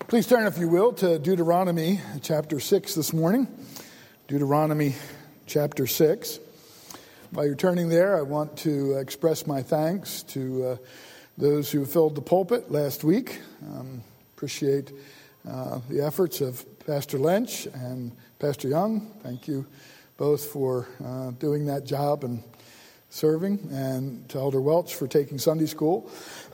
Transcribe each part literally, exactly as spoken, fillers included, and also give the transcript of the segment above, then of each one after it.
Please turn, if you will, to Deuteronomy chapter six this morning. Deuteronomy chapter six. While you're turning there, I want to express my thanks to uh, those who filled the pulpit last week. Um, appreciate uh, the efforts of Pastor Lynch and Pastor Young. Thank you both for uh, doing that job and serving, and to Elder Welch for taking Sunday school.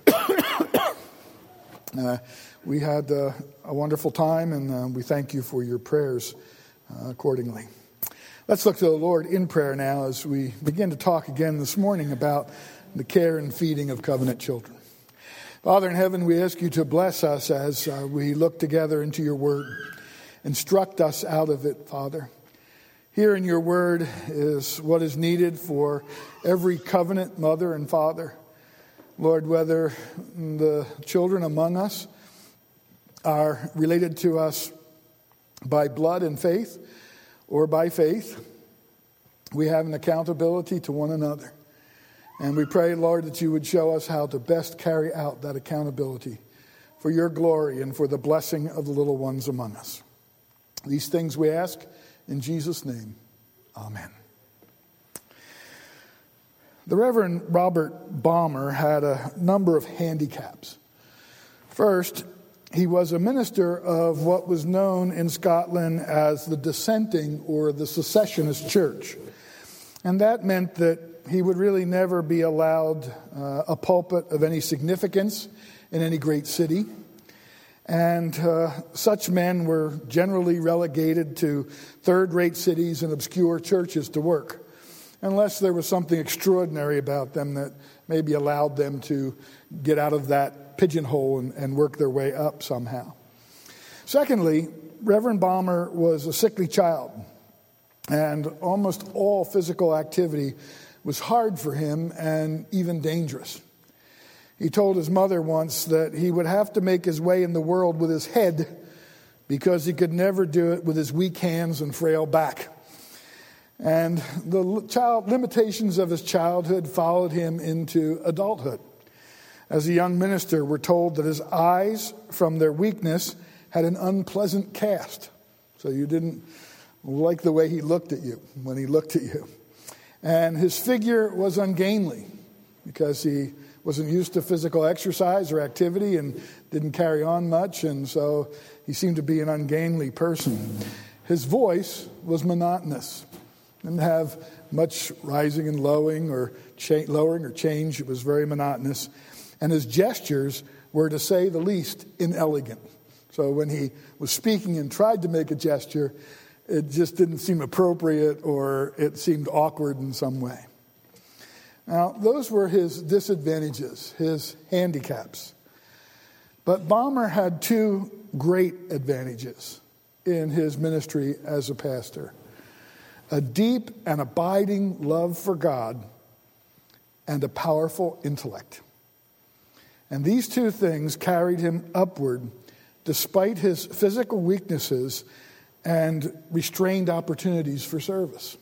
uh, we had uh, a wonderful time, and uh, we thank you for your prayers uh, accordingly. Let's look to the Lord in prayer now as we begin to talk again this morning about the care and feeding of covenant children. Father in heaven, we ask you to bless us as uh, we look together into your word. Instruct us out of it, Father. Here in your word is what is needed for every covenant mother and father. Lord, whether the children among us are related to us by blood and faith or by faith, we have an accountability to one another. And we pray, Lord, that you would show us how to best carry out that accountability for your glory and for the blessing of the little ones among us. These things we ask in Jesus' name, amen. The Reverend Robert Balmer had a number of handicaps. First, he was a minister of what was known in Scotland as the dissenting or the secessionist church. And that meant that he would really never be allowed uh, a pulpit of any significance in any great city. And uh, such men were generally relegated to third-rate cities and obscure churches to work, unless there was something extraordinary about them that maybe allowed them to get out of that pigeonhole and, and work their way up somehow. Secondly, Reverend Balmer was a sickly child, and almost all physical activity was hard for him and even dangerous. He told his mother once that he would have to make his way in the world with his head because he could never do it with his weak hands and frail back. And the child limitations of his childhood followed him into adulthood. As a young minister, we're told that his eyes, from their weakness, had an unpleasant cast. So you didn't like the way he looked at you when he looked at you. And his figure was ungainly because he wasn't used to physical exercise or activity and didn't carry on much, and so he seemed to be an ungainly person. His voice was monotonous. Didn't have much rising and lowering or cha- lowering or change. It was very monotonous. And his gestures were, to say the least, inelegant. So when he was speaking and tried to make a gesture, it just didn't seem appropriate, or it seemed awkward in some way. Now, those were his disadvantages, his handicaps. But Balmer had two great advantages in his ministry as a pastor: a deep and abiding love for God and a powerful intellect. And these two things carried him upward despite his physical weaknesses and restrained opportunities for service.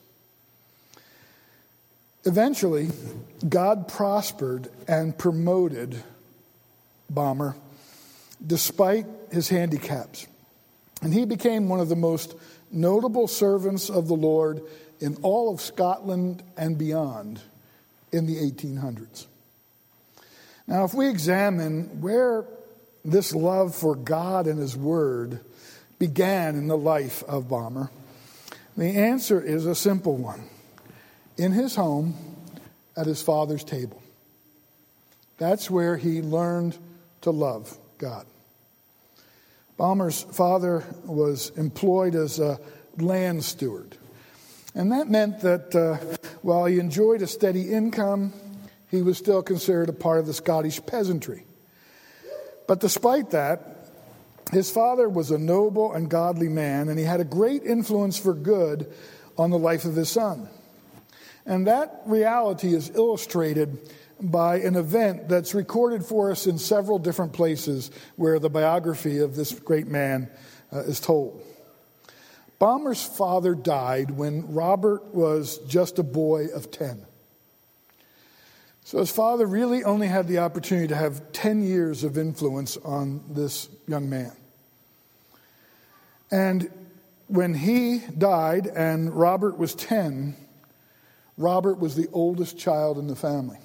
Eventually, God prospered and promoted Balmer despite his handicaps. And he became one of the most notable servants of the Lord in all of Scotland and beyond in the eighteen hundreds. Now, if we examine where this love for God and His Word began in the life of Balmer, the answer is a simple one: in his home, at his father's table. That's where he learned to love God. Balmer's father was employed as a land steward. And that meant that uh, while he enjoyed a steady income, he was still considered a part of the Scottish peasantry. But despite that, his father was a noble and godly man, and he had a great influence for good on the life of his son. And that reality is illustrated by an event that's recorded for us in several different places where the biography of this great man uh, is told. Balmer's father died when Robert was just a boy of ten. So his father really only had the opportunity to have ten years of influence on this young man. And when he died and Robert was ten, Robert was the oldest child in the family.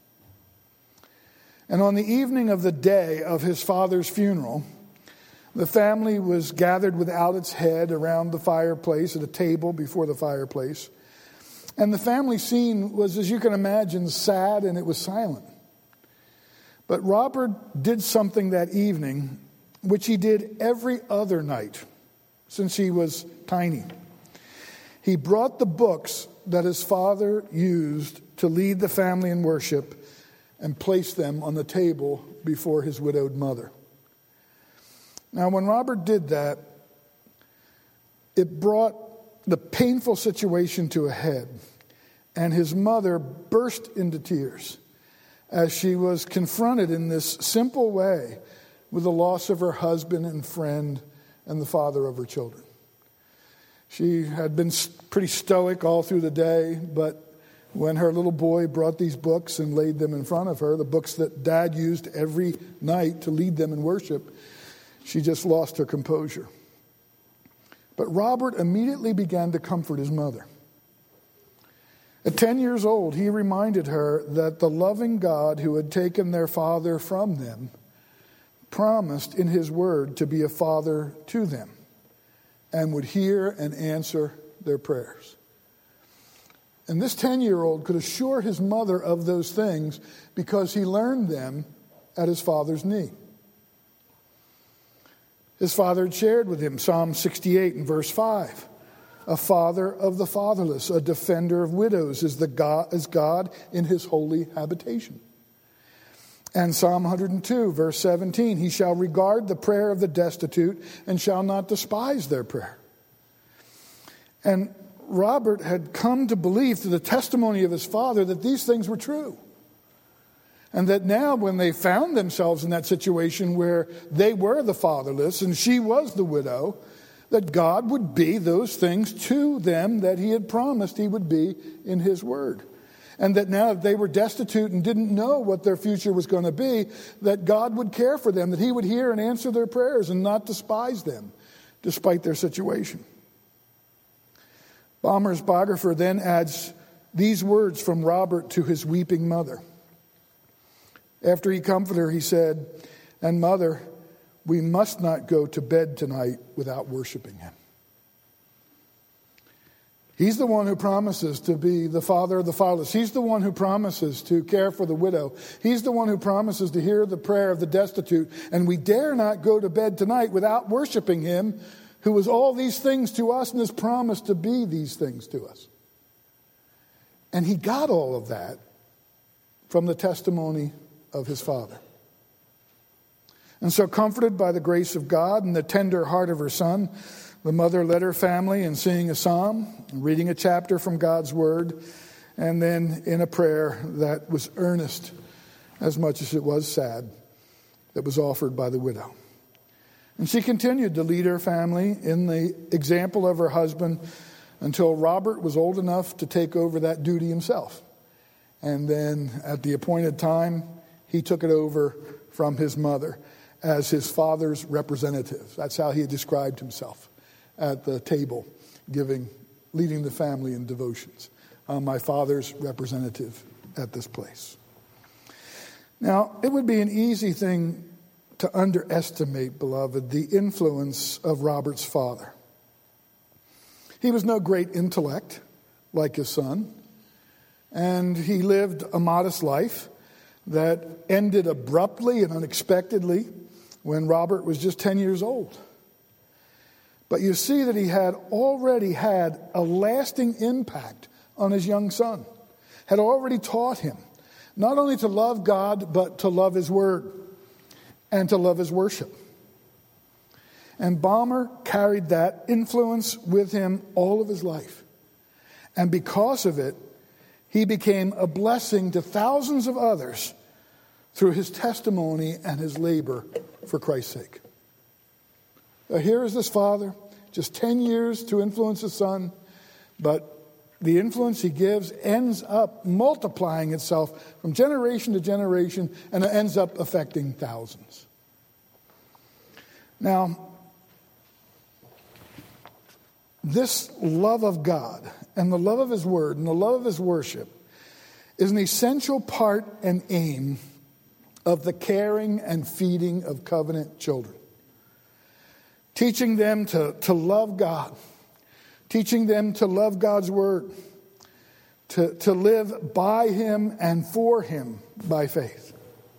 And on the evening of the day of his father's funeral, the family was gathered without its head around the fireplace at a table before the fireplace. And the family scene was, as you can imagine, sad, and it was silent. But Robert did something that evening which he did every other night since he was tiny. He brought the books that his father used to lead the family in worship and placed them on the table before his widowed mother. Now, when Robert did that, it brought the painful situation to a head, and his mother burst into tears as she was confronted in this simple way with the loss of her husband and friend and the father of her children. She had been pretty stoic all through the day, but when her little boy brought these books and laid them in front of her, the books that Dad used every night to lead them in worship, she just lost her composure. But Robert immediately began to comfort his mother. At ten years old, he reminded her that the loving God who had taken their father from them promised in his word to be a father to them and would hear and answer their prayers. And this ten-year-old could assure his mother of those things because he learned them at his father's knee. His father had shared with him Psalm sixty-eight and verse five. A father of the fatherless, a defender of widows is the God, is God in his holy habitation. And Psalm one hundred two, verse seventeen, he shall regard the prayer of the destitute and shall not despise their prayer. And Robert had come to believe through the testimony of his father that these things were true. And that now when they found themselves in that situation where they were the fatherless and she was the widow, that God would be those things to them that he had promised he would be in his word. And that now if they were destitute and didn't know what their future was going to be, that God would care for them, that he would hear and answer their prayers and not despise them despite their situation. Balmer's biographer then adds these words from Robert to his weeping mother. After he comforted her, he said, "And mother, we must not go to bed tonight without worshiping him." He's the one who promises to be the father of the fatherless. He's the one who promises to care for the widow. He's the one who promises to hear the prayer of the destitute. And we dare not go to bed tonight without worshiping him, who is all these things to us and has promised to be these things to us. And he got all of that from the testimony of his father. And so, comforted by the grace of God and the tender heart of her son, the mother led her family in singing a psalm, reading a chapter from God's word, and then in a prayer that was earnest as much as it was sad, that was offered by the widow. And she continued to lead her family in the example of her husband until Robert was old enough to take over that duty himself. And then at the appointed time, he took it over from his mother as his father's representative. That's how he described himself at the table, giving, leading the family in devotions. Uh, my father's representative at this place. Now, it would be an easy thing to underestimate, beloved, the influence of Robert's father. He was no great intellect like his son, and he lived a modest life that ended abruptly and unexpectedly when Robert was just ten years old. But you see that he had already had a lasting impact on his young son, had already taught him not only to love God, but to love his word and to love his worship. And Balmer carried that influence with him all of his life. And because of it, he became a blessing to thousands of others through his testimony and his labor for Christ's sake. Now, here is this father, just ten years to influence his son, but the influence he gives ends up multiplying itself from generation to generation, and it ends up affecting thousands. Now, this love of God and the love of his word and the love of his worship is an essential part and aim of the caring and feeding of covenant children. Teaching them to, to love God. Teaching them to love God's word. To, to live by him and for him by faith.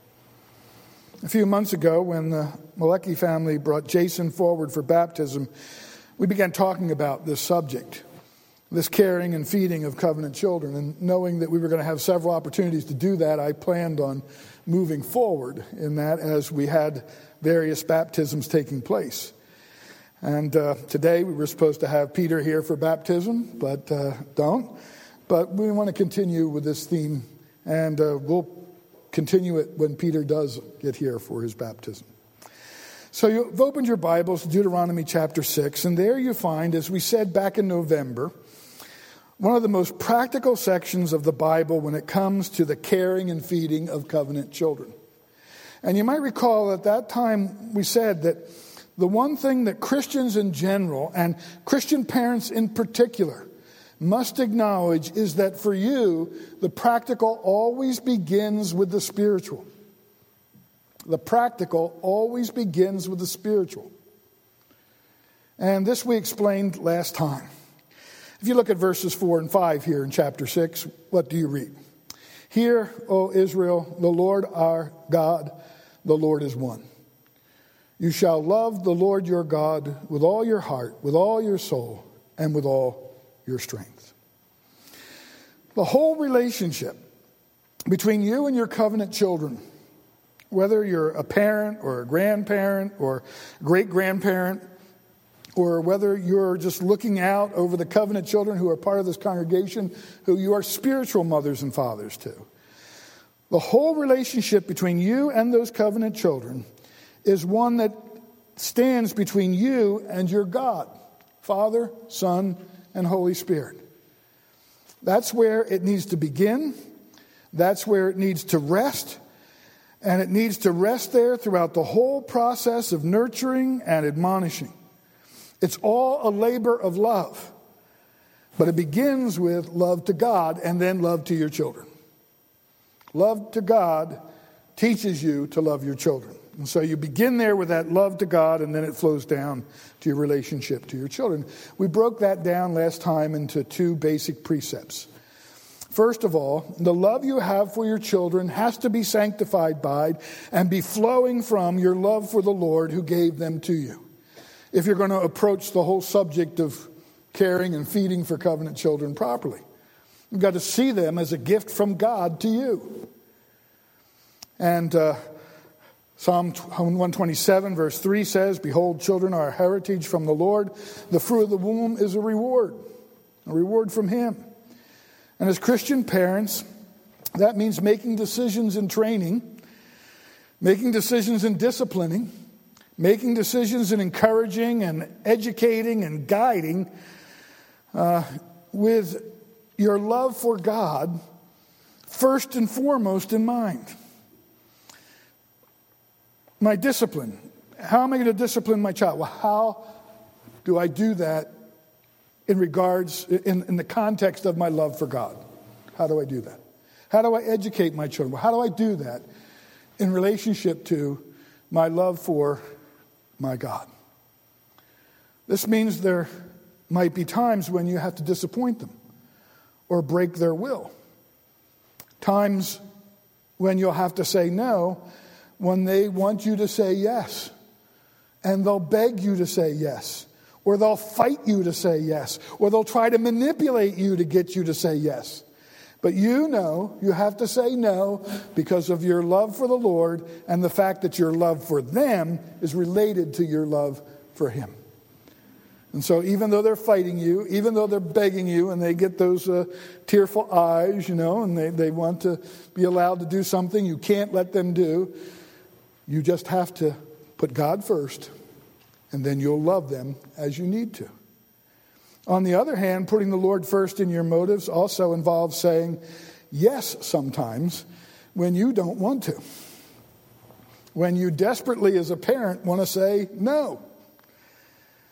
A few months ago, when the Malecki family brought Jason forward for baptism, we began talking about this subject, this caring and feeding of covenant children. And knowing that we were going to have several opportunities to do that, I planned on moving forward in that as we had various baptisms taking place. And uh, today we were supposed to have Peter here for baptism, but uh, don't. But we want to continue with this theme, and uh, we'll continue it when Peter does get here for his baptism. So you've opened your Bibles to Deuteronomy chapter six, and there you find, as we said back in November, one of the most practical sections of the Bible when it comes to the caring and feeding of covenant children. And you might recall at that time we said that the one thing that Christians in general and Christian parents in particular must acknowledge is that for you, the practical always begins with the spiritual. The practical always begins with the spiritual. And this we explained last time. If you look at verses four and five here in chapter six, what do you read? Hear, O Israel, the Lord our God, the Lord is one. You shall love the Lord your God with all your heart, with all your soul, and with all your strength. The whole relationship between you and your covenant children, whether you're a parent or a grandparent or great-grandparent, or whether you're just looking out over the covenant children who are part of this congregation, who you are spiritual mothers and fathers to. The whole relationship between you and those covenant children is one that stands between you and your God, Father, Son, and Holy Spirit. That's where it needs to begin. That's where it needs to rest. And it needs to rest there throughout the whole process of nurturing and admonishing. It's all a labor of love. But it begins with love to God and then love to your children. Love to God teaches you to love your children. And so you begin there with that love to God, and then it flows down to your relationship to your children. We broke that down last time into two basic precepts. First of all, the love you have for your children has to be sanctified by and be flowing from your love for the Lord who gave them to you. If you're going to approach the whole subject of caring and feeding for covenant children properly, you've got to see them as a gift from God to you. And uh, Psalm one twenty-seven verse three says, "Behold, children are a heritage from the Lord. The fruit of the womb is a reward, a reward from Him." And as Christian parents, that means making decisions in training, making decisions in disciplining, making decisions in encouraging and educating and guiding uh, with your love for God first and foremost in mind. My discipline. How am I going to discipline my child? Well, how do I do that in regards, in, in the context of my love for God? How do I do that? How do I educate my children? Well, how do I do that in relationship to my love for my God? This means there might be times when you have to disappoint them or break their will. Times when you'll have to say no when they want you to say yes. And they'll beg you to say yes. Or they'll fight you to say yes. Or they'll try to manipulate you to get you to say yes. But you know you have to say no because of your love for the Lord and the fact that your love for them is related to your love for Him. And so even though they're fighting you, even though they're begging you and they get those uh, tearful eyes, you know, and they, they want to be allowed to do something you can't let them do, you just have to put God first, and then you'll love them as you need to. On the other hand, putting the Lord first in your motives also involves saying yes sometimes when you don't want to. When you desperately, as a parent, want to say no.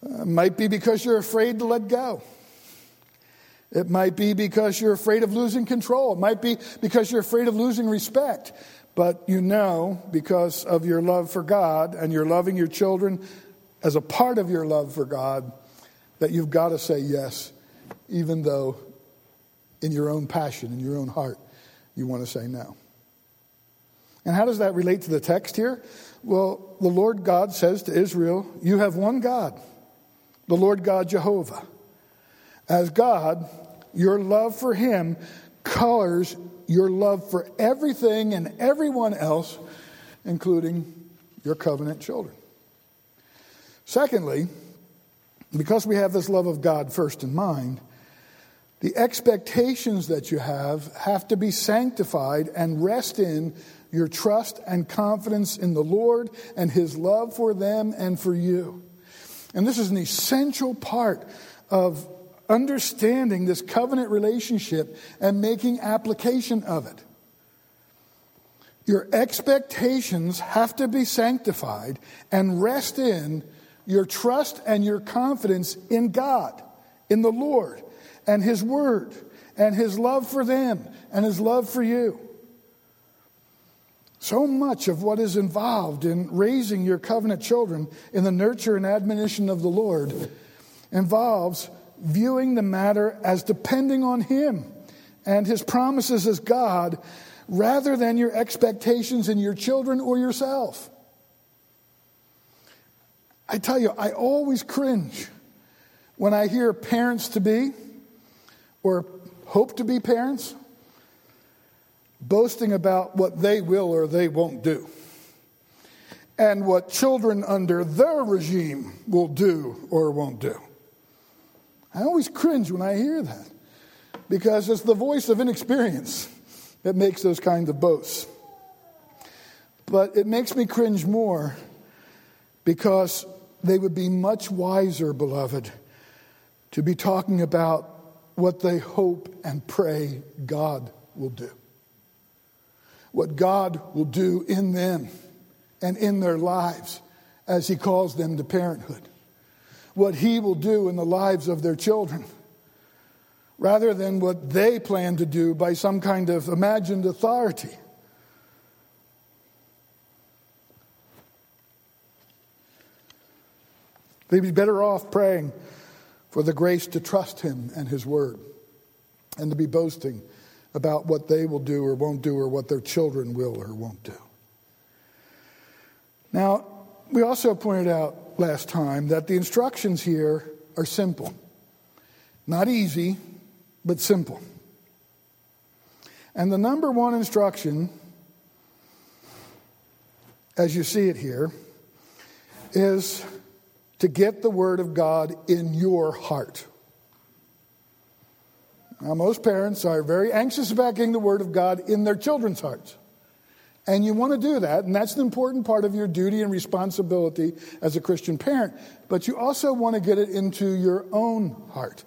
Uh, it might be because you're afraid to let go. It might be because you're afraid of losing control. It might be because you're afraid of losing respect. But you know, because of your love for God and you're loving your children as a part of your love for God, that you've got to say yes, even though in your own passion, in your own heart, you want to say no. And how does that relate to the text here? Well, the Lord God says to Israel, you have one God, the Lord God Jehovah. As God, your love for him colors your love for everything and everyone else, including your covenant children. Secondly, because we have this love of God first in mind, the expectations that you have have to be sanctified and rest in your trust and confidence in the Lord and his love for them and for you. And this is an essential part of understanding this covenant relationship and making application of it. Your expectations have to be sanctified and rest in your trust and your confidence in God, in the Lord, and his word, and his love for them, and his love for you. So much of what is involved in raising your covenant children in the nurture and admonition of the Lord involves viewing the matter as depending on him and his promises as God, rather than your expectations in your children or yourself. I tell you, I always cringe when I hear parents to be, or hope to be parents, boasting about what they will or they won't do, and what children under their regime will do or won't do. I always cringe when I hear that, because it's the voice of inexperience that makes those kinds of boasts. But it makes me cringe more because they would be much wiser, beloved, to be talking about what they hope and pray God will do. What God will do in them and in their lives as he calls them to parenthood. What he will do in the lives of their children, rather than what they plan to do by some kind of imagined authority. They'd be better off praying for the grace to trust him and his word, and to be boasting about what they will do or won't do, or what their children will or won't do. Now, we also pointed out last time that the instructions here are simple. Not easy, but simple. And the number one instruction, as you see it here, is to get the Word of God in your heart. Now, most parents are very anxious about getting the Word of God in their children's hearts. And you want to do that, and that's an important part of your duty and responsibility as a Christian parent. But you also want to get it into your own heart.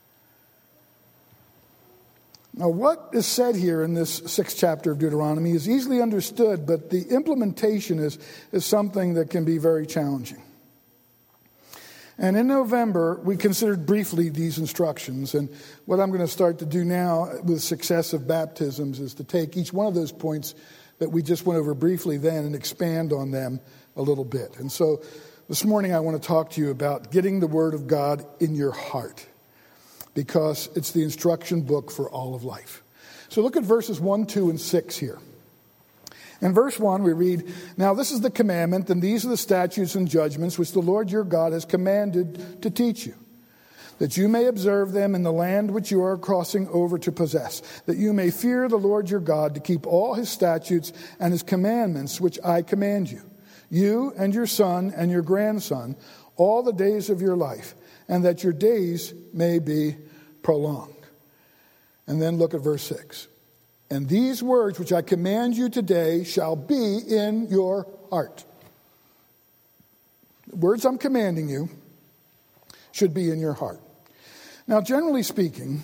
Now, what is said here in this sixth chapter of Deuteronomy is easily understood, but the implementation is, is something that can be very challenging. And in November, we considered briefly these instructions. And what I'm going to start to do now with successive baptisms is to take each one of those points that we just went over briefly then and expand on them a little bit. And so this morning I want to talk to you about getting the Word of God in your heart, because it's the instruction book for all of life. So look at verses one, two, and six here. In verse one we read, "Now this is the commandment, and these are the statutes and judgments which the Lord your God has commanded to teach you, that you may observe them in the land which you are crossing over to possess, that you may fear the Lord your God, to keep all his statutes and his commandments which I command you, you and your son and your grandson, all the days of your life, and that your days may be prolonged." And then look at verse six. "And these words which I command you today shall be in your heart." The words I'm commanding you should be in your heart. Now, generally speaking,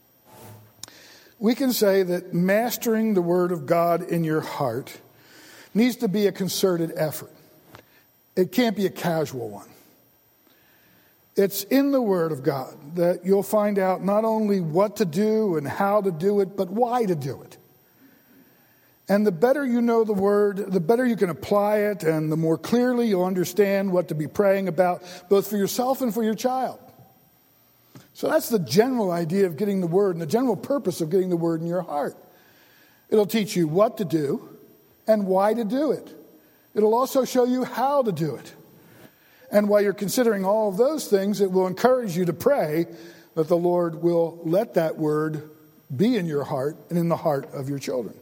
we can say that mastering the Word of God in your heart needs to be a concerted effort. It can't be a casual one. It's in the Word of God that you'll find out not only what to do and how to do it, but why to do it. And the better you know the Word, the better you can apply it, and the more clearly you'll understand what to be praying about, both for yourself and for your child. So that's the general idea of getting the Word and the general purpose of getting the Word in your heart. It'll teach you what to do and why to do it. It'll also show you how to do it. And while you're considering all of those things, it will encourage you to pray that the Lord will let that Word be in your heart and in the heart of your children.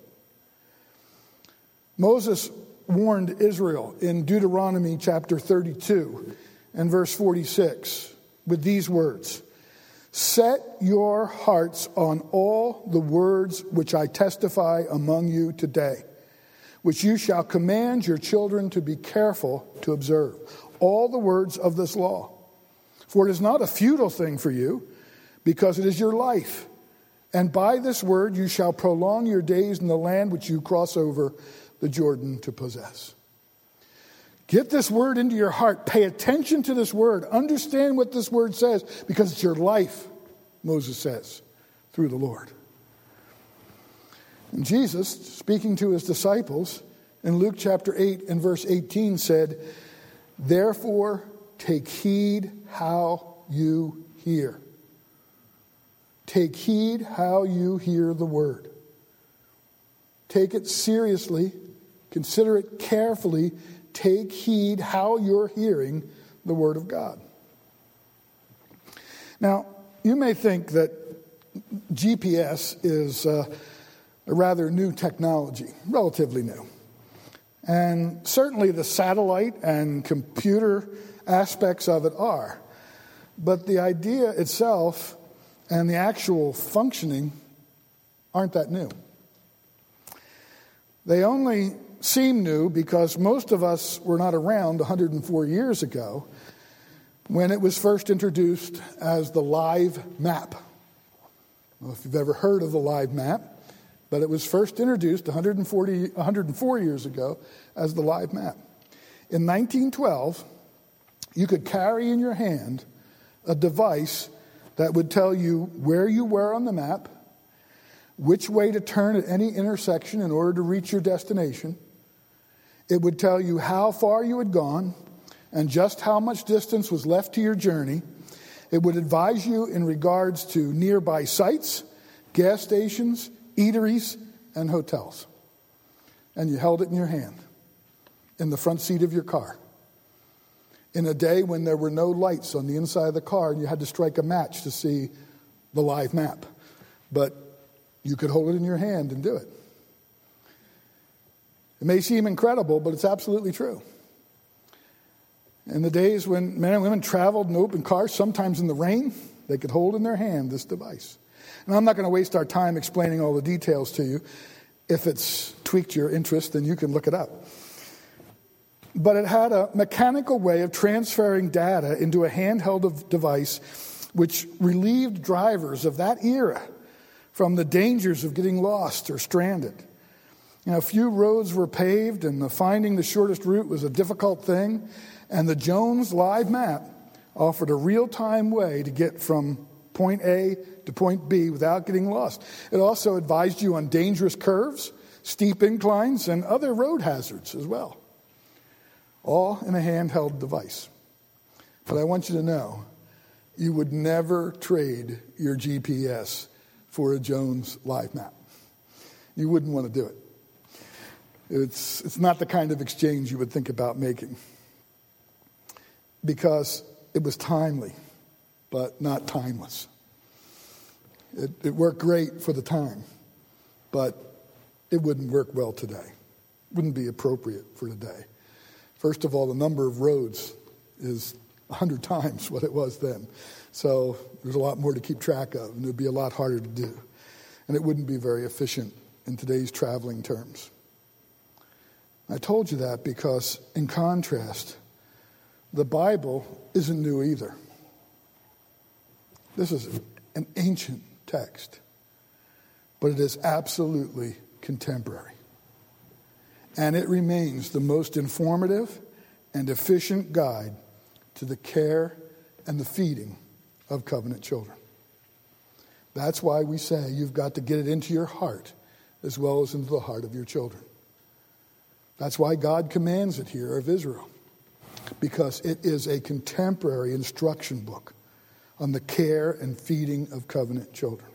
Moses warned Israel in Deuteronomy chapter thirty-two and verse forty-six with these words, "Set your hearts on all the words which I testify among you today, which you shall command your children to be careful to observe, all the words of this law. For it is not a futile thing for you, because it is your life. And by this word you shall prolong your days in the land which you cross over the Jordan to possess." Get this word into your heart. Pay attention to this word. Understand what this word says, because it's your life, Moses says, through the Lord. And Jesus, speaking to his disciples in Luke chapter eight and verse eighteen, said, "Therefore take heed how you hear." Take heed how you hear the word. Take it seriously. Consider it carefully. Take heed how you're hearing the word of God. Now, you may think that G P S is uh, a rather new technology, relatively new. And certainly the satellite and computer aspects of it are. But the idea itself and the actual functioning aren't that new. They only seem new because most of us were not around one hundred four years ago when it was first introduced as the live map. I don't know if you've ever heard of the live map, but it was first introduced one hundred forty, one hundred four years ago as the live map. In nineteen twelve, you could carry in your hand a device that would tell you where you were on the map, which way to turn at any intersection in order to reach your destination. It would tell you how far you had gone and just how much distance was left to your journey. It would advise you in regards to nearby sites, gas stations, eateries, and hotels. And you held it in your hand, in the front seat of your car. In a day when there were no lights on the inside of the car and you had to strike a match to see the live map. But you could hold it in your hand and do it. It may seem incredible, but it's absolutely true. In the days when men and women traveled in open cars, sometimes in the rain, they could hold in their hand this device. And I'm not going to waste our time explaining all the details to you. If it's tweaked your interest, then you can look it up. But it had a mechanical way of transferring data into a handheld device which relieved drivers of that era from the dangers of getting lost or stranded. You know, few roads were paved, and the finding the shortest route was a difficult thing. And the Jones Live Map offered a real-time way to get from point A to point B without getting lost. It also advised you on dangerous curves, steep inclines, and other road hazards as well. All in a handheld device. But I want you to know, you would never trade your G P S for a Jones Live Map. You wouldn't want to do it. It's, it's not the kind of exchange you would think about making. Because it was timely, but not timeless. It, it worked great for the time, but it wouldn't work well today. Wouldn't be appropriate for today. First of all, the number of roads is a hundred times what it was then. So there's a lot more to keep track of, and it would be a lot harder to do. And it wouldn't be very efficient in today's traveling terms. I told you that because, in contrast, the Bible isn't new either. This is an ancient text, but it is absolutely contemporary. And it remains the most informative and efficient guide to the care and the feeding of covenant children. That's why we say you've got to get it into your heart as well as into the heart of your children. That's why God commands it here of Israel, because it is a contemporary instruction book on the care and feeding of covenant children.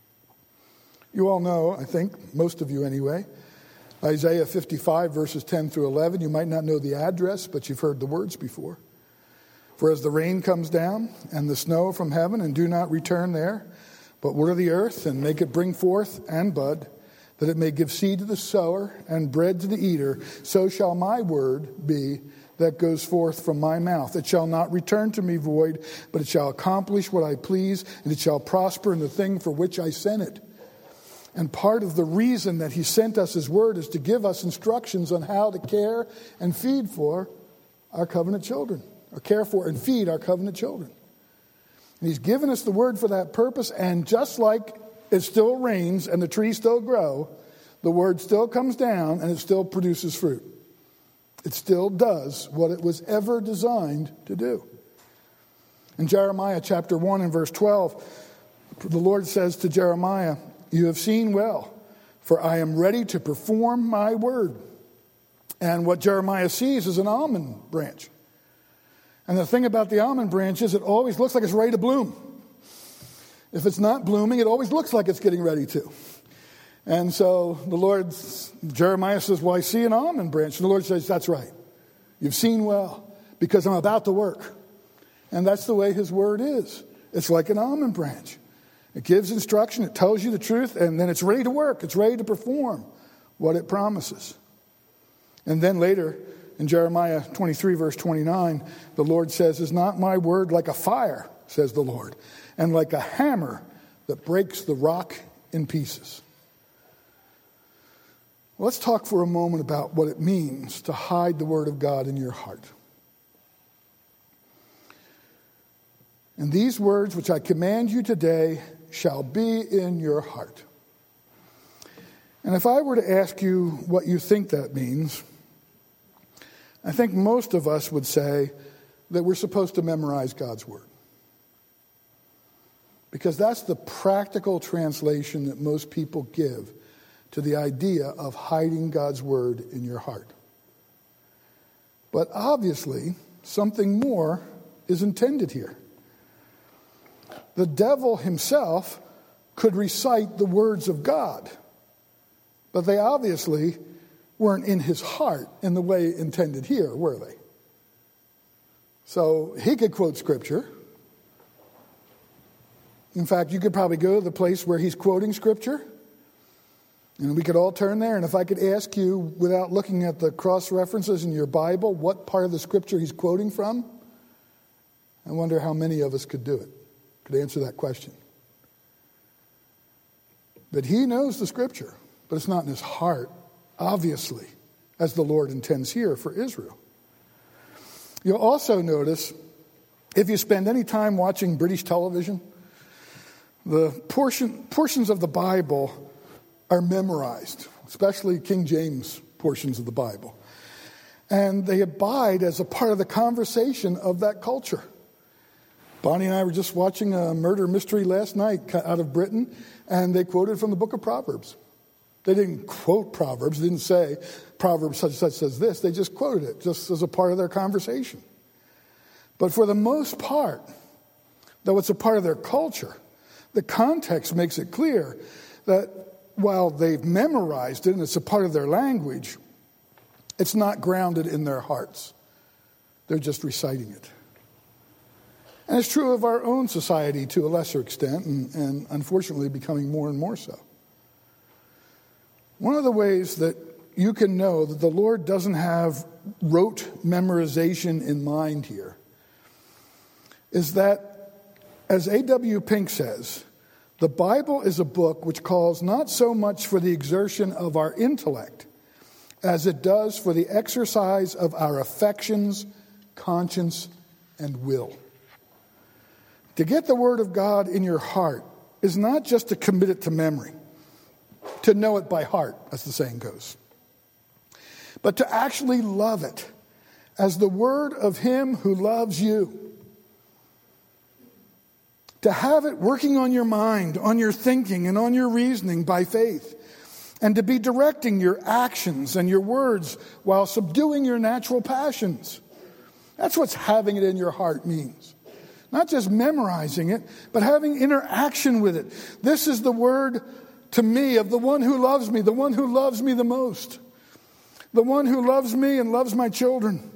You all know, I think, most of you anyway, Isaiah fifty-five, verses ten through eleven. You might not know the address, but you've heard the words before. For as the rain comes down and the snow from heaven and do not return there, but water the earth and make it bring forth and bud, that it may give seed to the sower and bread to the eater, so shall my word be that goes forth from my mouth. It shall not return to me void, but it shall accomplish what I please, and it shall prosper in the thing for which I sent it. And part of the reason that he sent us his word is to give us instructions on how to care and feed for our covenant children, or care for and feed our covenant children. And he's given us the word for that purpose, and just like it still rains and the trees still grow, the word still comes down and it still produces fruit. It still does what it was ever designed to do. In Jeremiah chapter one and verse twelve, the Lord says to Jeremiah, "You have seen well, for I am ready to perform my word." And what Jeremiah sees is an almond branch. And the thing about the almond branch is it always looks like it's ready to bloom. If it's not blooming, it always looks like it's getting ready to. And so the Lord, Jeremiah says, "Well, I see an almond branch." And the Lord says, "That's right. You've seen well, because I'm about to work." And that's the way his word is. It's like an almond branch. It gives instruction, it tells you the truth, and then it's ready to work. It's ready to perform what it promises. And then later, in Jeremiah twenty-three, verse twenty-nine, the Lord says, "Is not my word like a fire, says the Lord, and like a hammer that breaks the rock in pieces?" Let's talk for a moment about what it means to hide the word of God in your heart. "And these words which I command you today shall be in your heart." And if I were to ask you what you think that means, I think most of us would say that we're supposed to memorize God's word. Because that's the practical translation that most people give to the idea of hiding God's word in your heart. But obviously, something more is intended here. The devil himself could recite the words of God, but they obviously weren't in his heart in the way intended here, were they? So he could quote scripture. In fact, you could probably go to the place where he's quoting scripture, and we could all turn there. And if I could ask you, without looking at the cross references in your Bible, what part of the scripture he's quoting from, I wonder how many of us could do it, could answer that question. But he knows the scripture, but it's not in his heart, obviously, as the Lord intends here for Israel. You'll also notice, if you spend any time watching British television, the portion, portions of the Bible are memorized, especially King James portions of the Bible. And they abide as a part of the conversation of that culture. Bonnie and I were just watching a murder mystery last night out of Britain, and they quoted from the book of Proverbs. They didn't quote Proverbs, they didn't say Proverbs such and such says this. They just quoted it, just as a part of their conversation. But for the most part, though it's a part of their culture, the context makes it clear that while they've memorized it and it's a part of their language, it's not grounded in their hearts. They're just reciting it. And it's true of our own society to a lesser extent, and, and unfortunately becoming more and more so. One of the ways that you can know that the Lord doesn't have rote memorization in mind here is that, as A W Pink says, the Bible is a book which calls not so much for the exertion of our intellect as it does for the exercise of our affections, conscience, and will. To get the Word of God in your heart is not just to commit it to memory, to know it by heart, as the saying goes, but to actually love it as the word of him who loves you. to have it working on your mind, on your thinking, and on your reasoning by faith, and to be directing your actions and your words while subduing your natural passions. That's what having it in your heart means. Not just memorizing it, but having interaction with it. This is the word to me of the one who loves me, the one who loves me the most, the one who loves me and loves my children.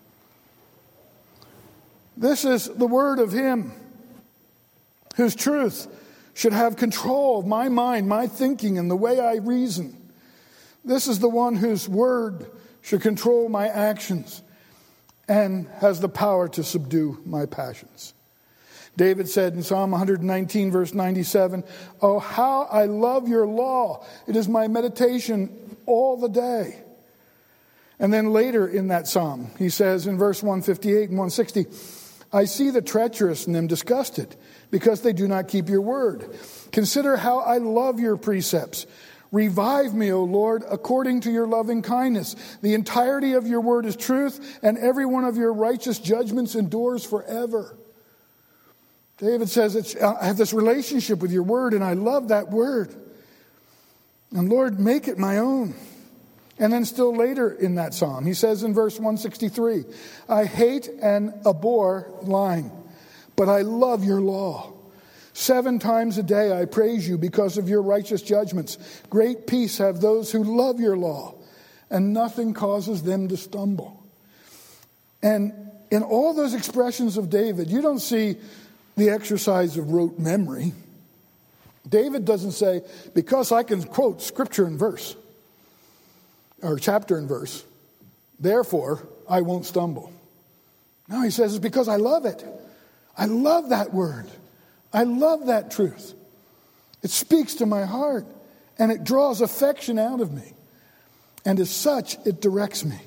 This is the word of him whose truth should have control of my mind, my thinking, and the way I reason. This is the one whose word should control my actions and has the power to subdue my passions. David said in Psalm one nineteen, verse ninety-seven, "Oh, how I love your law. It is my meditation all the day." And then later in that psalm, he says in verse one fifty-eight and one sixty, "I see the treacherous and am disgusted, because they do not keep your word. Consider how I love your precepts. Revive me, O Lord, according to your loving kindness. The entirety of your word is truth, and every one of your righteous judgments endures forever." David says, it's, I have this relationship with your word, and I love that word. And Lord, make it my own. And then still later in that psalm, he says in verse one sixty-three, "I hate and abhor lying, but I love your law. Seven times a day I praise you because of your righteous judgments. Great peace have those who love your law, and nothing causes them to stumble." And in all those expressions of David, you don't see the exercise of rote memory. David doesn't say, because I can quote scripture and verse, or chapter and verse, therefore I won't stumble. No, he says it's because I love it. I love that word. I love that truth. It speaks to my heart, and it draws affection out of me. And as such, it directs me.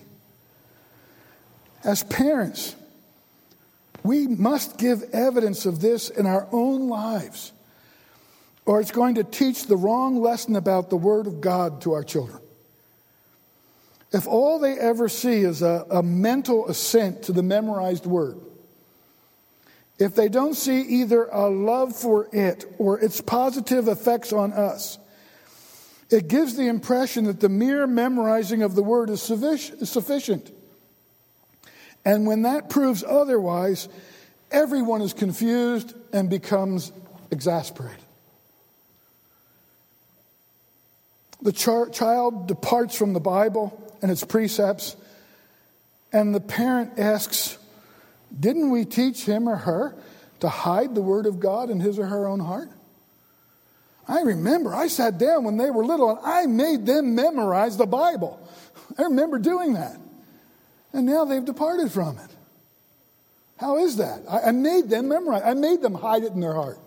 As parents, we must give evidence of this in our own lives, or it's going to teach the wrong lesson about the Word of God to our children. If all they ever see is a, a mental assent to the memorized word, if they don't see either a love for it or its positive effects on us, it gives the impression that the mere memorizing of the word is sufficient. And when that proves otherwise, everyone is confused and becomes exasperated. The ch- child departs from the Bible and its precepts, and the parent asks, didn't we teach him or her to hide the word of God in his or her own heart? I remember I sat down when they were little and I made them memorize the Bible. I remember doing that. And now they've departed from it. How is that? I, I made them memorize. I made them hide it in their heart.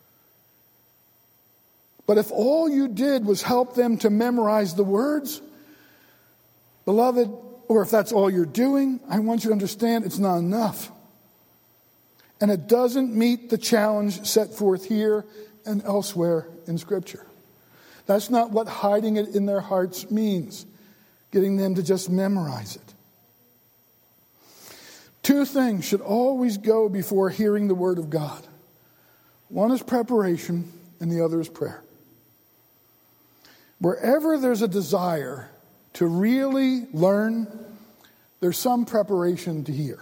But if all you did was help them to memorize the words, beloved, or if that's all you're doing, I want you to understand it's not enough. And it doesn't meet the challenge set forth here and elsewhere in Scripture. That's not what hiding it in their hearts means, getting them to just memorize it. Two things should always go before hearing the Word of God. One is preparation, and the other is prayer. Wherever there's a desire to really learn, there's some preparation to hear.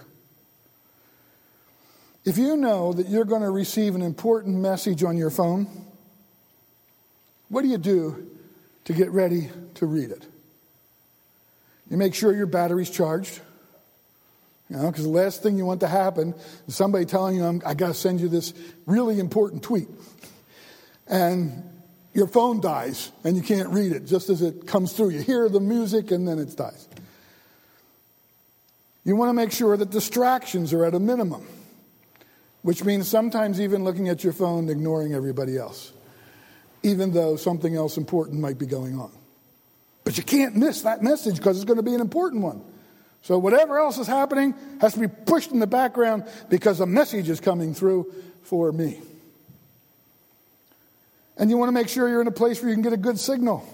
If you know that you're going to receive an important message on your phone, what do you do to get ready to read it? You make sure your battery's charged. You know, because the last thing you want to happen is somebody telling you, I got to send you this really important tweet. And your phone dies and you can't read it just as it comes through. You hear the music and then it dies. You want to make sure that distractions are at a minimum, which means sometimes even looking at your phone and ignoring everybody else, even though something else important might be going on. But you can't miss that message because it's going to be an important one. So whatever else is happening has to be pushed in the background because a message is coming through for me. And you want to make sure you're in a place where you can get a good signal.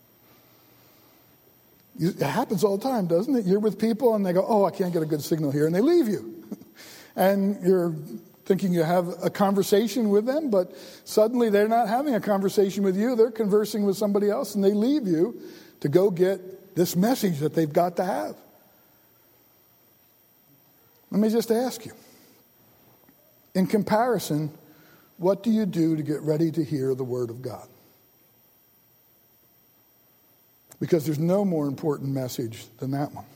It happens all the time, doesn't it? You're with people and they go, oh, I can't get a good signal here. And they leave you. And you're thinking you have a conversation with them, but suddenly they're not having a conversation with you. They're conversing with somebody else, and they leave you to go get this message that they've got to have. Let me just ask you, in comparison, what do you do to get ready to hear the Word of God? Because there's no more important message than that one.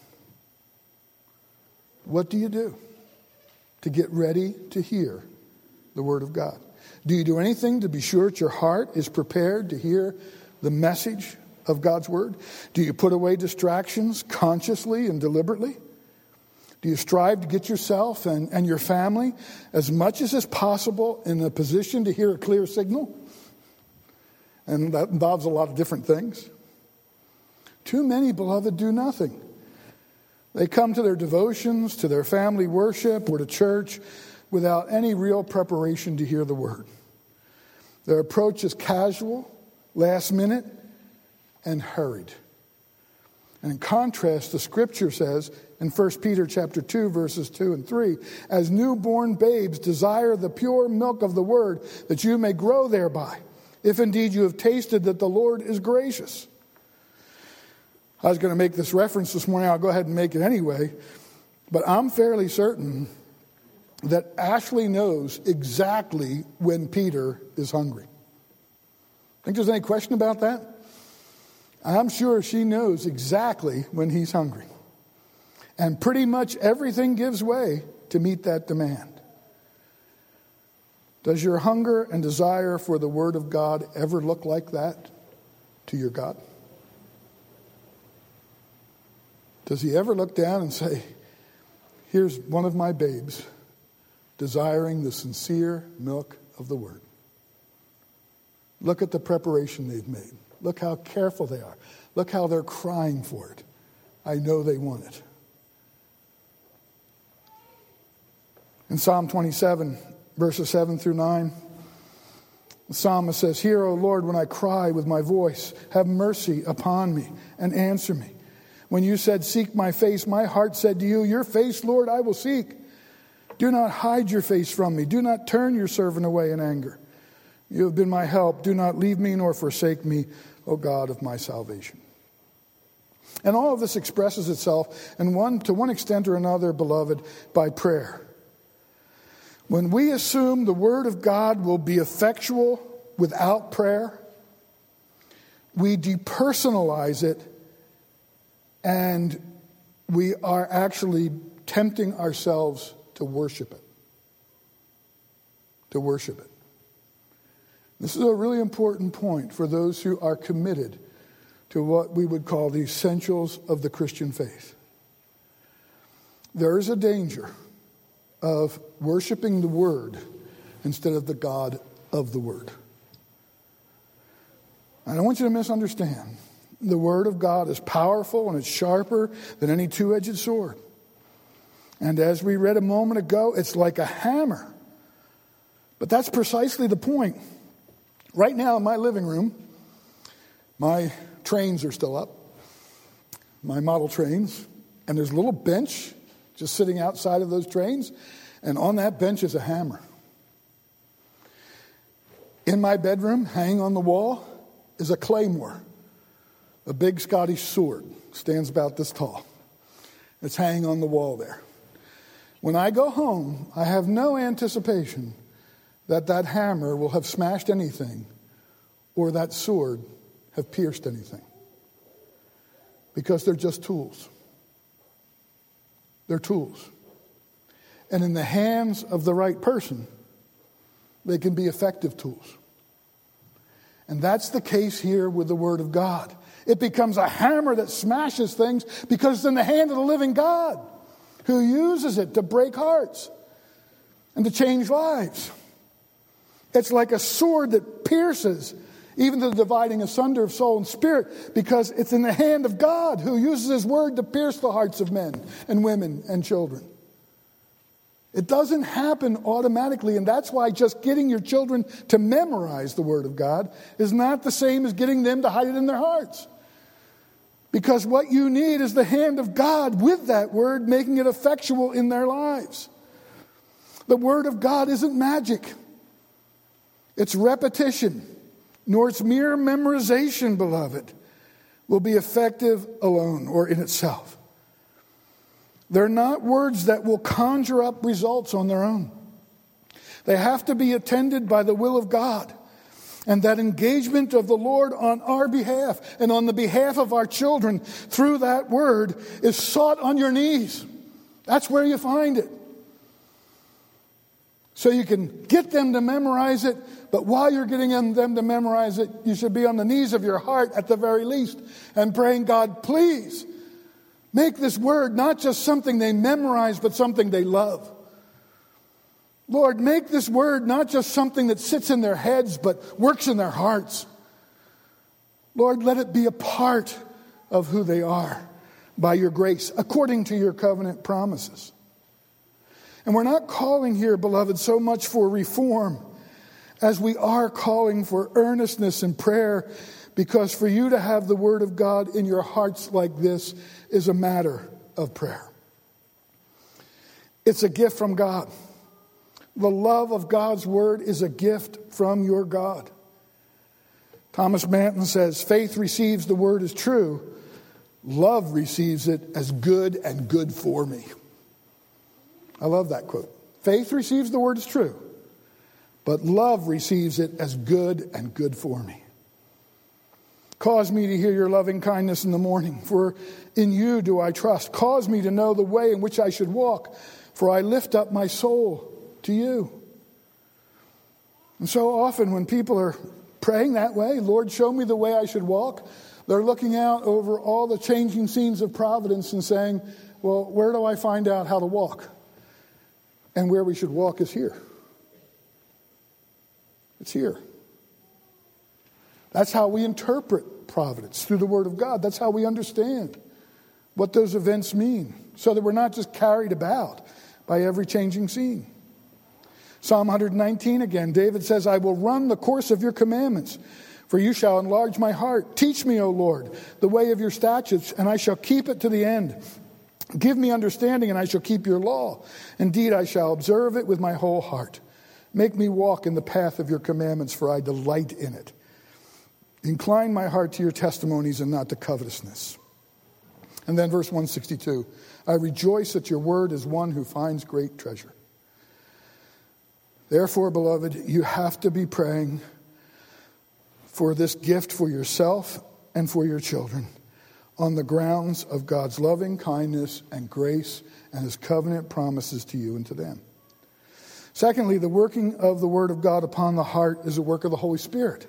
What do you do to get ready to hear the Word of God? Do you do anything to be sure that your heart is prepared to hear the message of God's Word? Do you put away distractions consciously and deliberately? Do you strive to get yourself and, and your family as much as is possible in a position to hear a clear signal? And that involves a lot of different things. Too many, beloved, do nothing. They come to their devotions, to their family worship, or to church without any real preparation to hear the Word. Their approach is casual, last minute, and hurried. And in contrast, the Scripture says in First Peter chapter two, verses two and three, as newborn babes desire the pure milk of the Word, that you may grow thereby, if indeed you have tasted that the Lord is gracious. I was going to make this reference this morning. I'll go ahead and make it anyway. But I'm fairly certain that Ashley knows exactly when Peter is hungry. Think there's any question about that? I'm sure she knows exactly when he's hungry. And pretty much everything gives way to meet that demand. Does your hunger and desire for the Word of God ever look like that to your God? Does he ever look down and say, here's one of my babes desiring the sincere milk of the Word? Look at the preparation they've made. Look how careful they are. Look how they're crying for it. I know they want it. In Psalm twenty-seven, verses seven through nine, the psalmist says, hear, O Lord, when I cry with my voice, have mercy upon me and answer me. When you said, seek my face, my heart said to you, your face, Lord, I will seek. Do not hide your face from me. Do not turn your servant away in anger. You have been my help. Do not leave me nor forsake me, O God of my salvation. And all of this expresses itself, in one, to one extent or another, beloved, by prayer. When we assume the Word of God will be effectual without prayer, we depersonalize it, and we are actually tempting ourselves to worship it. To worship it. This is a really important point for those who are committed to what we would call the essentials of the Christian faith. There is a danger of worshiping the Word instead of the God of the Word. I don't want you to misunderstand. The Word of God is powerful and it's sharper than any two-edged sword. And as we read a moment ago, it's like a hammer. But that's precisely the point. Right now in my living room, my trains are still up, my model trains, and there's a little bench just sitting outside of those trains, and on that bench is a hammer. In my bedroom, hanging on the wall, is a claymore. A big Scottish sword, stands about this tall. It's hanging on the wall there. When I go home, I have no anticipation that that hammer will have smashed anything or that sword have pierced anything. Because they're just tools. They're tools. And in the hands of the right person, they can be effective tools. And that's the case here with the Word of God. It becomes a hammer that smashes things because it's in the hand of the living God who uses it to break hearts and to change lives. It's like a sword that pierces even to the dividing asunder of soul and spirit, because it's in the hand of God who uses His Word to pierce the hearts of men and women and children. It doesn't happen automatically, and that's why just getting your children to memorize the Word of God is not the same as getting them to hide it in their hearts. Because what you need is the hand of God with that Word, making it effectual in their lives. The Word of God isn't magic. Its repetition, nor its mere memorization, beloved, will be effective alone or in itself. They're not words that will conjure up results on their own. They have to be attended by the will of God. And that engagement of the Lord on our behalf and on the behalf of our children through that word is sought on your knees. That's where you find it. So you can get them to memorize it, but while you're getting them to memorize it, you should be on the knees of your heart at the very least and praying, God, please make this word not just something they memorize, but something they love. Lord, make this word not just something that sits in their heads, but works in their hearts. Lord, let it be a part of who they are by your grace, according to your covenant promises. And we're not calling here, beloved, so much for reform as we are calling for earnestness in prayer, because for you to have the word of God in your hearts like this is a matter of prayer. It's a gift from God. The love of God's word is a gift from your God. Thomas Manton says, faith receives the word as true. Love receives it as good and good for me. I love that quote. Faith receives the word as true, but love receives it as good and good for me. Cause me to hear your loving kindness in the morning, for in you do I trust. Cause me to know the way in which I should walk, for I lift up my soul to you. And so often when people are praying that way, Lord, show me the way I should walk, they're looking out over all the changing scenes of providence and saying, well, where do I find out how to walk? And where we should walk is here. It's here. That's how we interpret providence, through the Word of God. That's how we understand what those events mean, so that we're not just carried about by every changing scene. Psalm one nineteen again, David says, I will run the course of your commandments, for you shall enlarge my heart. Teach me, O Lord, the way of your statutes, and I shall keep it to the end. Give me understanding, and I shall keep your law. Indeed, I shall observe it with my whole heart. Make me walk in the path of your commandments, for I delight in it. Incline my heart to your testimonies and not to covetousness. And then verse one sixty-two, I rejoice at your word as one who finds great treasure. Therefore, beloved, you have to be praying for this gift for yourself and for your children on the grounds of God's loving kindness and grace and his covenant promises to you and to them. Secondly, the working of the word of God upon the heart is a work of the Holy Spirit.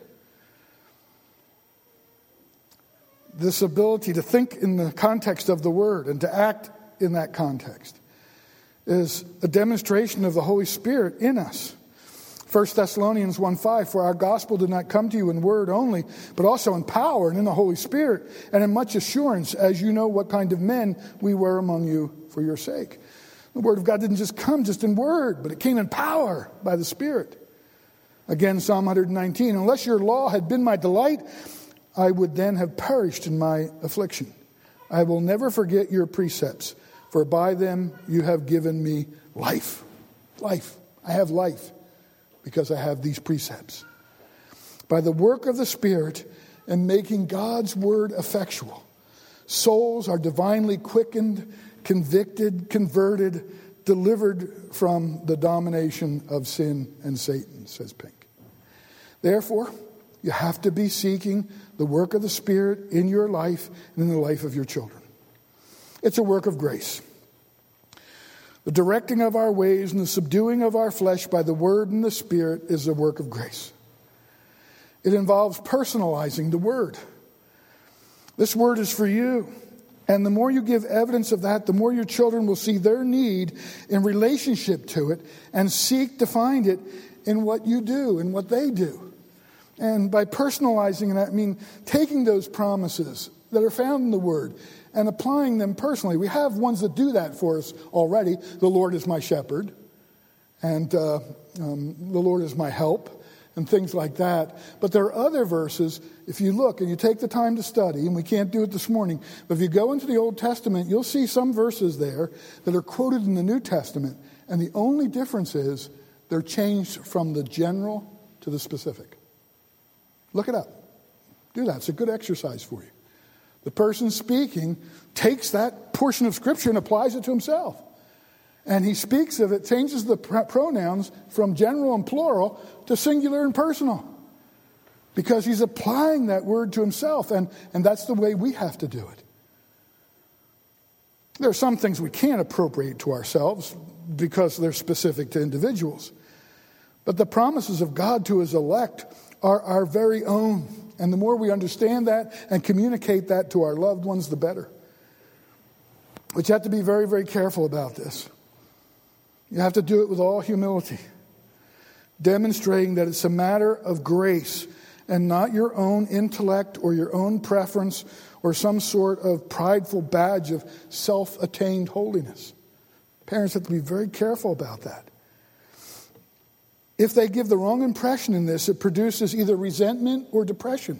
This ability to think in the context of the word and to act in that context is a demonstration of the Holy Spirit in us. First Thessalonians one five, for our gospel did not come to you in word only, but also in power and in the Holy Spirit and in much assurance, as you know what kind of men we were among you for your sake. The word of God didn't just come just in word, but it came in power by the Spirit. Again, Psalm one nineteen, unless your law had been my delight, I would then have perished in my affliction. I will never forget your precepts, for by them you have given me life. Life. I have life because I have these precepts. By the work of the Spirit and making God's word effectual, souls are divinely quickened, convicted, converted, delivered from the domination of sin and Satan, says Pink. Therefore, you have to be seeking the work of the Spirit in your life and in the life of your children. It's a work of grace. The directing of our ways and the subduing of our flesh by the word and the Spirit is a work of grace. It involves personalizing the word. This word is for you. And the more you give evidence of that, the more your children will see their need in relationship to it and seek to find it in what you do and what they do. And by personalizing that, I mean taking those promises that are found in the Word and applying them personally. We have ones that do that for us already. The Lord is my shepherd, and uh, um, the Lord is my help, and things like that. But there are other verses, if you look and you take the time to study, and we can't do it this morning, but if you go into the Old Testament, you'll see some verses there that are quoted in the New Testament And the only difference is they're changed from the general to the specific. Look it up. Do that. It's a good exercise for you. The person speaking takes that portion of Scripture and applies it to himself. And he speaks of it, changes the pr- pronouns from general and plural to singular and personal. Because he's applying that word to himself. And, and that's the way we have to do it. There are some things we can't appropriate to ourselves because they're specific to individuals. But the promises of God to his elect are our very own. And the more we understand that and communicate that to our loved ones, the better. But you have to be very, very careful about this. You have to do it with all humility, demonstrating that it's a matter of grace and not your own intellect or your own preference or some sort of prideful badge of self-attained holiness. Parents have to be very careful about that. If they give the wrong impression in this, it produces either resentment or depression.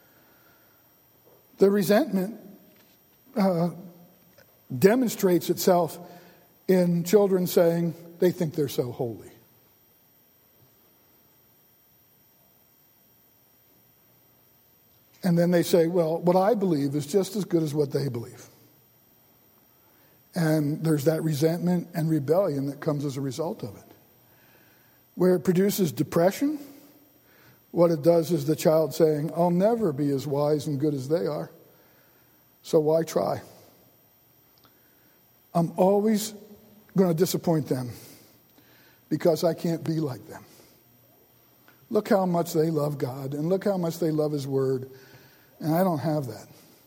The resentment uh, demonstrates itself in children saying they think they're so holy. And then they say, well, what I believe is just as good as what they believe. And there's that resentment and rebellion that comes as a result of it. Where it produces depression, what it does is the child saying, I'll never be as wise and good as they are, so why try? I'm always going to disappoint them because I can't be like them. Look how much they love God, and look how much they love his word, and I don't have that.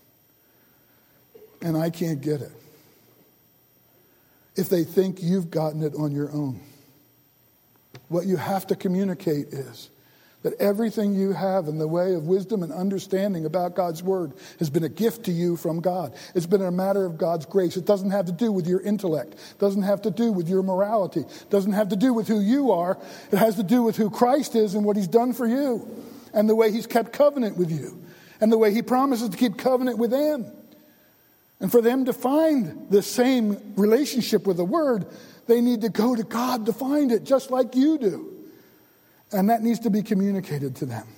And I can't get it. If they think you've gotten it on your own. What you have to communicate is that everything you have in the way of wisdom and understanding about God's word has been a gift to you from God. It's been a matter of God's grace. It doesn't have to do with your intellect. It doesn't have to do with your morality. It doesn't have to do with who you are. It has to do with who Christ is and what he's done for you and the way he's kept covenant with you and the way he promises to keep covenant with them. And for them to find the same relationship with the word, they need to go to God to find it, just like you do. And that needs to be communicated to them.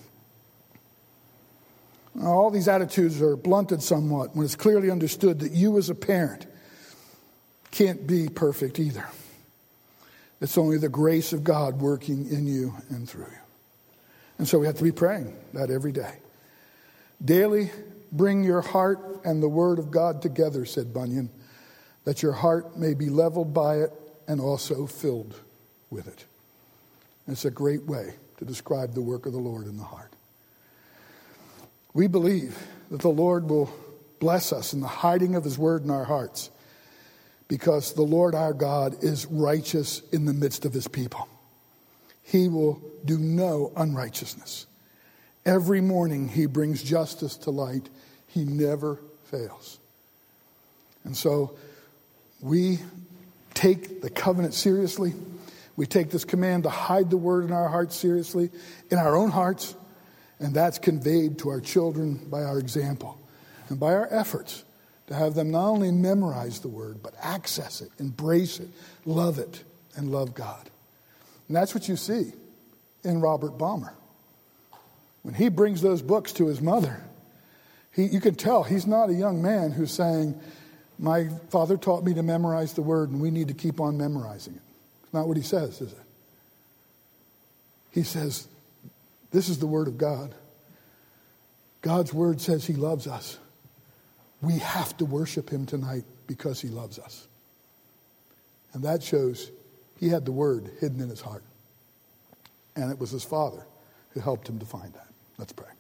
Now, all these attitudes are blunted somewhat when it's clearly understood that you as a parent can't be perfect either. It's only the grace of God working in you and through you. And so we have to be praying that every day. Daily bring your heart and the word of God together, said Bunyan, that your heart may be leveled by it and also filled with it. It's a great way to describe the work of the Lord in the heart. We believe that the Lord will bless us in the hiding of his word in our hearts because the Lord our God is righteous in the midst of his people. He will do no unrighteousness. Every morning he brings justice to light. He never fails. And so we take the covenant seriously. We take this command to hide the word in our hearts seriously, in our own hearts, and that's conveyed to our children by our example and by our efforts to have them not only memorize the word, but access it, embrace it, love it, and love God. And that's what you see in Robert Balmer. When he brings those books to his mother, he, you can tell he's not a young man who's saying, my father taught me to memorize the word and we need to keep on memorizing it. It's not what he says, is it? He says, this is the word of God. God's word says he loves us. We have to worship him tonight because he loves us. And that shows he had the word hidden in his heart. And it was his father who helped him to find that. Let's pray.